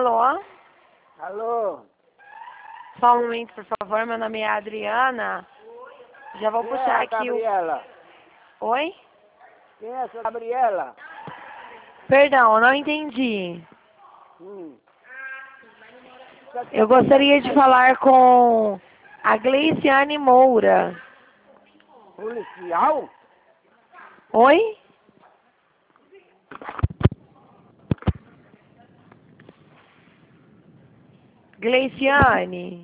Alô? Alô? Só um momento, por favor. Meu nome é Adriana. Já vou Quem puxar é a aqui Gabriela? o... Oi? Quem é essa Gabriela? Perdão, não entendi. Hum. Eu gostaria de falar com a Gleiciane Moura. Policial? Oi? Gleiciane?